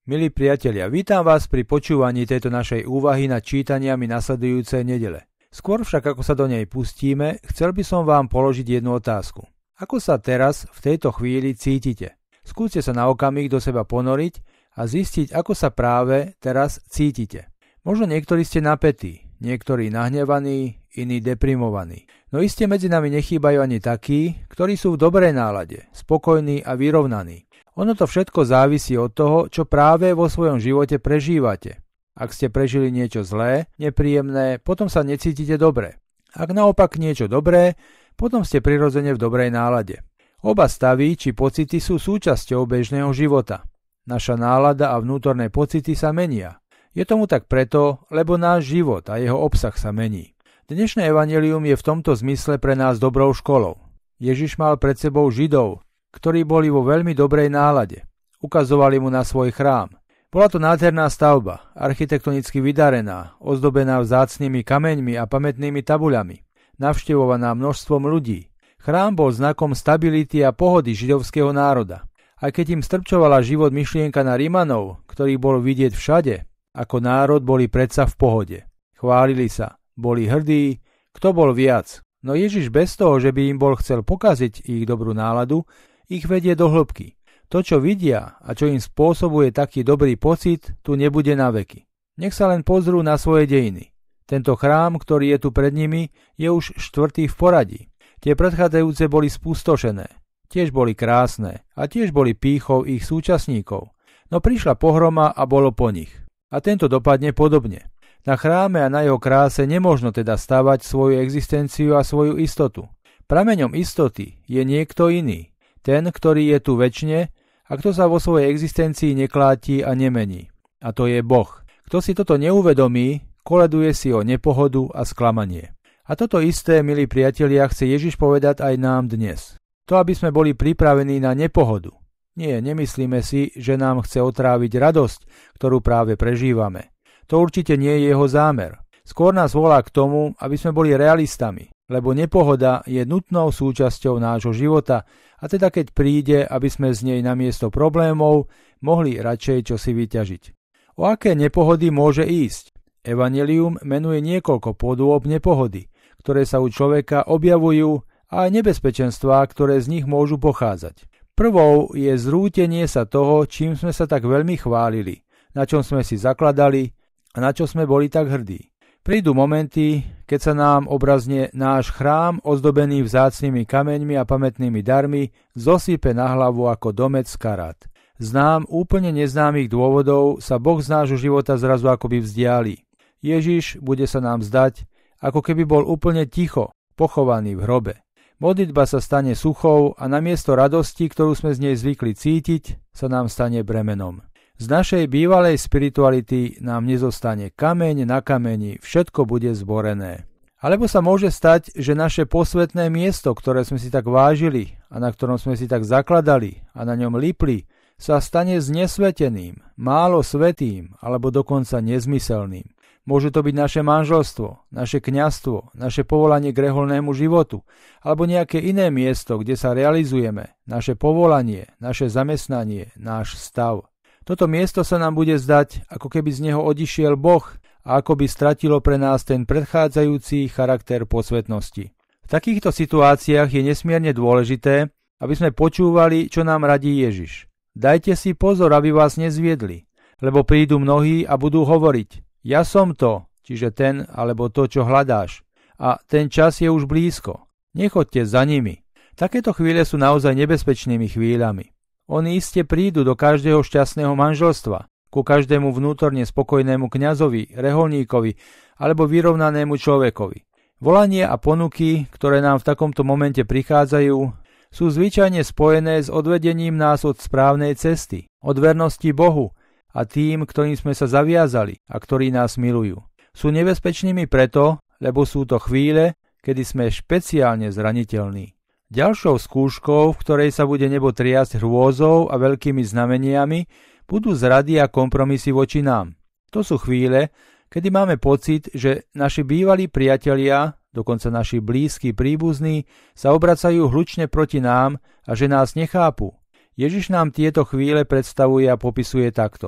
Milí priatelia, vítam vás pri počúvaní tejto našej úvahy nad čítaniami nasledujúcej nedele. Skôr však, ako sa do nej pustíme, chcel by som vám položiť jednu otázku. Ako sa teraz, v tejto chvíli cítite? Skúste sa na okamih do seba ponoriť a zistiť, ako sa práve teraz cítite. Možno niektorí ste napätí, niektorí nahnevaní, iní deprimovaní. No iste medzi nami nechýbajú ani takí, ktorí sú v dobrej nálade, spokojní a vyrovnaní. Ono to všetko závisí od toho, čo práve vo svojom živote prežívate. Ak ste prežili niečo zlé, nepríjemné, potom sa necítite dobre. Ak naopak niečo dobré, potom ste prirodzene v dobrej nálade. Oba stavy či pocity sú súčasťou bežného života. Naša nálada a vnútorné pocity sa menia. Je tomu tak preto, lebo náš život a jeho obsah sa mení. Dnešné evanjelium je v tomto zmysle pre nás dobrou školou. Ježiš mal pred sebou Židov, ktorí boli vo veľmi dobrej nálade. Ukazovali mu na svoj chrám. Bola to nádherná stavba, architektonicky vydarená, ozdobená vzácnymi kameňmi a pamätnými tabuľami, navštevovaná množstvom ľudí. Chrám bol znakom stability a pohody židovského národa. Aj keď im strpčovala život myšlienka na Rimanov, ktorý bol vidieť všade, ako národ boli predsa v pohode. Chválili sa, boli hrdí, kto bol viac. No Ježiš bez toho, že by im bol chcel pokaziť ich dobrú náladu, ich vedie do hĺbky. To, čo vidia a čo im spôsobuje taký dobrý pocit, tu nebude na veky. Nech sa len pozrú na svoje dejiny. Tento chrám, ktorý je tu pred nimi, je už 4. v poradí. Tie predchádzajúce boli spustošené. Tiež boli krásne a tiež boli pýchou ich súčasníkov. No prišla pohroma a bolo po nich. A tento dopadne podobne. Na chráme a na jeho kráse nemožno teda stavať svoju existenciu a svoju istotu. Prameňom istoty je niekto iný. Ten, ktorý je tu večne a kto sa vo svojej existencii nekláti a nemení. A to je Boh. Kto si toto neuvedomí, koleduje si o nepohodu a sklamanie. A toto isté, milí priatelia, chce Ježiš povedať aj nám dnes. To, aby sme boli pripravení na nepohodu. Nie, nemyslíme si, že nám chce otráviť radosť, ktorú práve prežívame. To určite nie je jeho zámer. Skôr nás volá k tomu, aby sme boli realistami, lebo nepohoda je nutnou súčasťou nášho života a teda keď príde, aby sme z nej namiesto problémov mohli radšej čosi vyťažiť. O aké nepohody môže ísť? Evanjelium menuje niekoľko podôb nepohody, ktoré sa u človeka objavujú a aj nebezpečenstvá, ktoré z nich môžu pochádzať. Prvou je zrútenie sa toho, čím sme sa tak veľmi chválili, na čom sme si zakladali a na čo sme boli tak hrdí. Prídu momenty, keď sa nám obrazne náš chrám, ozdobený vzácnymi kameňmi a pamätnými darmi, zosype na hlavu ako domec z karát. Z nám úplne neznámych dôvodov sa Boh z nášho života zrazu akoby vzdiali. Ježiš bude sa nám zdať, ako keby bol úplne ticho, pochovaný v hrobe. Modlitba sa stane suchou a namiesto radosti, ktorú sme z nej zvykli cítiť, sa nám stane bremenom. Z našej bývalej spirituality nám nezostane kameň na kameni, všetko bude zborené. Alebo sa môže stať, že naše posvätné miesto, ktoré sme si tak vážili a na ktorom sme si tak zakladali a na ňom lipli, sa stane znesveteným, málo svätým alebo dokonca nezmyselným. Môže to byť naše manželstvo, naše kňazstvo, naše povolanie k reholnému životu alebo nejaké iné miesto, kde sa realizujeme, naše povolanie, naše zamestnanie, náš stav. Toto miesto sa nám bude zdať, ako keby z neho odišiel Boh a ako by stratilo pre nás ten predchádzajúci charakter posvätnosti. V takýchto situáciách je nesmierne dôležité, aby sme počúvali, čo nám radí Ježiš. Dajte si pozor, aby vás nezviedli, lebo prídu mnohí a budú hovoriť: ja som to, čiže ten alebo to, čo hľadáš. A ten čas je už blízko. Nechoďte za nimi. Takéto chvíle sú naozaj nebezpečnými chvíľami. Oni iste prídu do každého šťastného manželstva, ku každému vnútorne spokojnému kňazovi, reholníkovi alebo vyrovnanému človekovi. Volanie a ponuky, ktoré nám v takomto momente prichádzajú, sú zvyčajne spojené s odvedením nás od správnej cesty, od vernosti Bohu a tým, ktorým sme sa zaviazali a ktorí nás milujú. Sú nebezpečnými preto, lebo sú to chvíle, kedy sme špeciálne zraniteľní. Ďalšou skúškou, v ktorej sa bude nebo triasť hrôzou a veľkými znameniami, budú zrady a kompromisy voči nám. To sú chvíle, kedy máme pocit, že naši bývalí priatelia, dokonca naši blízki príbuzní, sa obracajú hlučne proti nám a že nás nechápu. Ježiš nám tieto chvíle predstavuje a popisuje takto.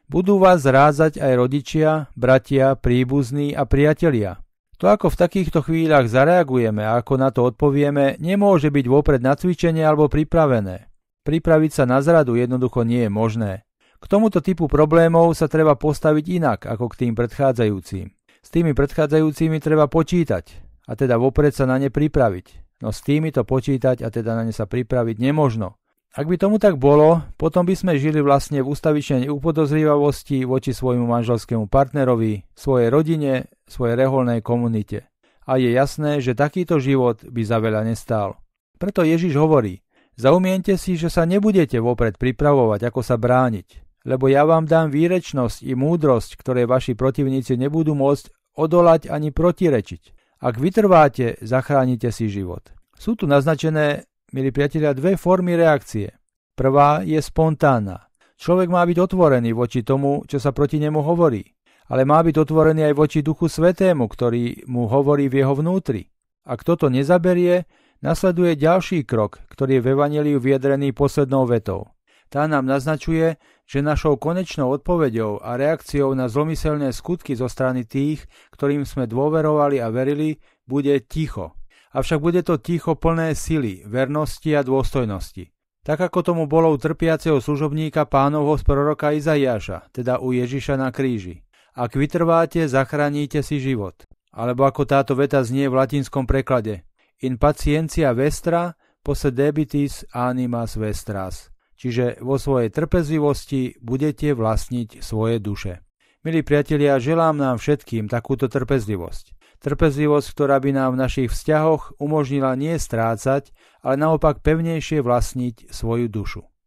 Budú vás zrázať aj rodičia, bratia, príbuzní a priatelia. To, ako v takýchto chvíľach zareagujeme a ako na to odpovieme, nemôže byť vopred nacvičené alebo pripravené. Pripraviť sa na zradu jednoducho nie je možné. K tomuto typu problémov sa treba postaviť inak ako k tým predchádzajúcim. S tými predchádzajúcimi treba počítať a teda vopred sa na ne pripraviť. No s týmito počítať a teda na ne sa pripraviť nemožno. Ak by tomu tak bolo, potom by sme žili vlastne v ustavičnej upodozrivavosti voči svojmu manželskému partnerovi, svojej rodine, svojej reholnej komunite. A je jasné, že takýto život by za veľa nestál. Preto Ježiš hovorí: zaumiente si, že sa nebudete vopred pripravovať, ako sa brániť, lebo ja vám dám výrečnosť i múdrosť, ktoré vaši protivníci nebudú môcť odolať ani protirečiť. Ak vytrváte, zachránite si život. Sú tu naznačené, milí priatelia, dve formy reakcie. Prvá je spontánna. Človek má byť otvorený voči tomu, čo sa proti nemu hovorí, ale má byť otvorený aj voči Duchu Svätému, ktorý mu hovorí v jeho vnútri. Ak toto nezaberie, nasleduje ďalší krok, ktorý je v evanjeliu vyjadrený poslednou vetou. Tá nám naznačuje, že našou konečnou odpoveďou a reakciou na zlomyselné skutky zo strany tých, ktorým sme dôverovali a verili, bude ticho. Avšak bude to ticho plné sily, vernosti a dôstojnosti. Tak ako tomu bolo u trpiaceho služobníka Pánovho z proroka Izaiáša, teda u Ježiša na kríži. Ak vytrváte, zachránite si život. Alebo ako táto veta znie v latinskom preklade: In patientia vestra possedebitis animas vestras. Čiže vo svojej trpezlivosti budete vlastniť svoje duše. Milí priatelia, želám nám všetkým takúto trpezlivosť. Trpezlivosť, ktorá by nám v našich vzťahoch umožnila nie strácať, ale naopak pevnejšie vlastniť svoju dušu.